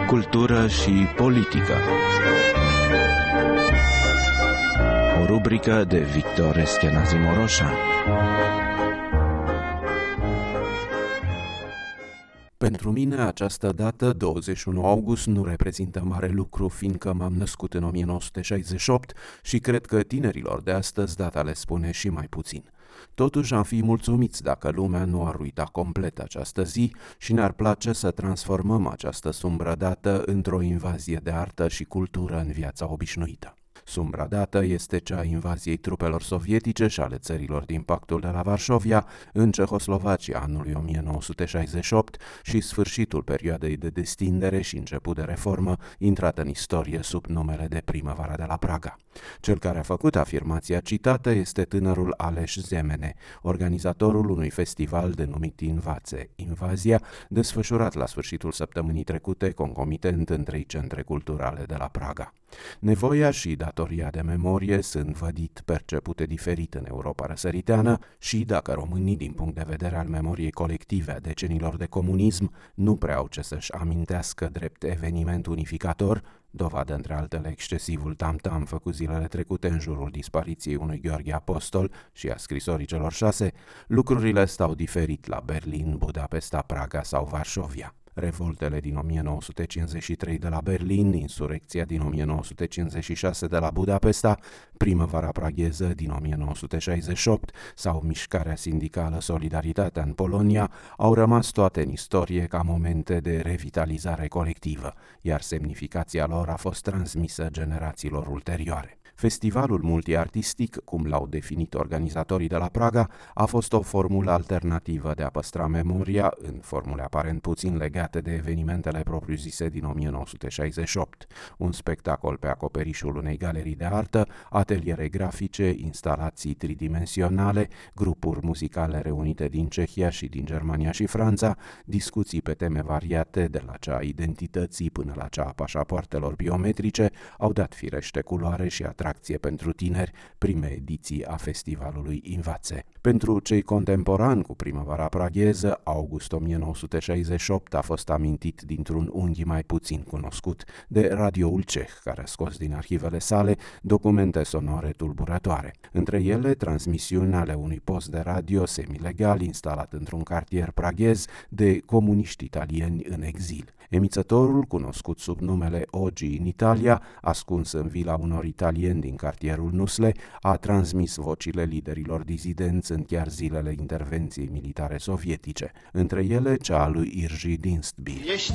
Cultură și politică. O rubrică de Victor Eschenazi Moroșan. Pentru mine, această dată, 21 august, nu reprezintă mare lucru, fiindcă m-am născut în 1968 și cred că tinerilor de astăzi data le spune și mai puțin. Totuși am fi mulțumiți dacă lumea nu ar uita complet această zi și ne-ar place să transformăm această sumbră dată într-o invazie de artă și cultură în viața obișnuită. Sumbra dată este cea a invaziei trupelor sovietice și ale țărilor din Pactul de la Varșovia în Cehoslovacia anului 1968 și sfârșitul perioadei de destindere și început de reformă intrată în istorie sub numele de Primăvara de la Praga. Cel care a făcut afirmația citată este tânărul Ales Zemene, organizatorul unui festival denumit Invaze, Invazia, desfășurat la sfârșitul săptămânii trecute concomitent în 3 centre culturale de la Praga. Nevoia și datoria de memorie sunt vădit percepute diferit în Europa răsăriteană și dacă românii, din punct de vedere al memoriei colective a decenilor de comunism, nu prea au ce să-și amintească drept eveniment unificator, dovadă între altele excesivul tam-tam făcut zilele trecute în jurul dispariției unui Gheorghe Apostol și a scrisorii celor 6, lucrurile stau diferit la Berlin, Budapesta, Praga sau Varșovia. Revoltele din 1953 de la Berlin, insurecția din 1956 de la Budapesta, primăvara pragheză din 1968 sau mișcarea sindicală Solidaritatea în Polonia au rămas toate în istorie ca momente de revitalizare colectivă, iar semnificația lor a fost transmisă generațiilor ulterioare. Festivalul multiartistic, cum l-au definit organizatorii de la Praga, a fost o formulă alternativă de a păstra memoria, în formule aparent puțin legate de evenimentele propriu-zise din 1968. Un spectacol pe acoperișul unei galerii de artă, ateliere grafice, instalații tridimensionale, grupuri muzicale reunite din Cehia și din Germania și Franța, discuții pe teme variate, de la cea a identității până la cea a pașapoartelor biometrice, au dat firește culoare și atracție pentru tineri, prime ediții a festivalului Invaze. Pentru cei contemporani cu primăvara pragheză, august 1968 a fost amintit dintr-un unghi mai puțin cunoscut de radioul ceh, care a scos din arhivele sale documente sonore tulburătoare. Între ele, transmisiuni ale unui post de radio semilegal instalat într-un cartier praghez de comuniști italieni în exil. Emițătorul, cunoscut sub numele Ogi în Italia, ascuns în vila unor italieni din cartierul Nusle, a transmis vocile liderilor dizidenți în chiar zilele intervenției militare sovietice, între ele cea a lui Irji Dinstby.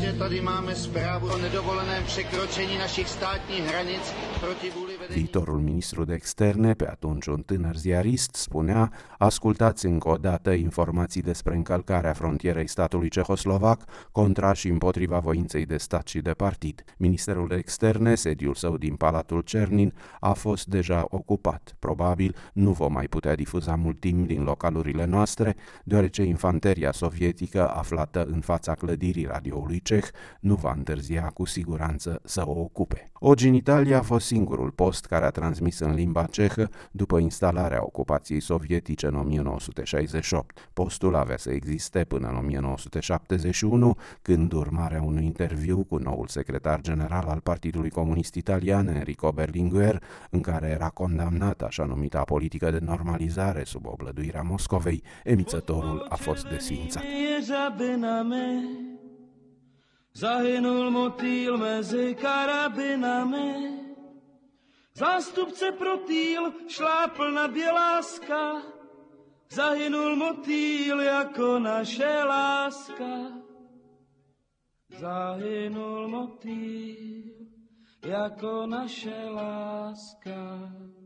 Viitorul ministru de externe, pe atunci un tânăr ziarist, spunea: ascultați încă o dată informații despre încălcarea frontierei statului cehoslovac contra și împotriva voinței de stat și de partid. Ministerul de externe, sediul său din Palatul Cernin, a fost deja ocupat. Probabil nu vom mai putea difuza mult timp din localurile noastre, deoarece infanteria sovietică aflată în fața clădirii radioului ceh nu va întârzia cu siguranță să o ocupe. Ogi în Italia a fost singurul post care a transmis în limba cehă după instalarea ocupației sovietice în 1968. Postul avea să existe până în 1971, când, urmarea unui interviu cu noul secretar general al Partidului Comunist Italian, Enrico Berlinguer, în care era condamnat așa numita politică de normalizare sub oblăduirea Moscovei, emițătorul a fost desființat. Zahynul motýl mezi karabinami, zástupce protýl šlápl na Běláska, zahynul motýl jako naše láska, zahynul motýl jako naše láska.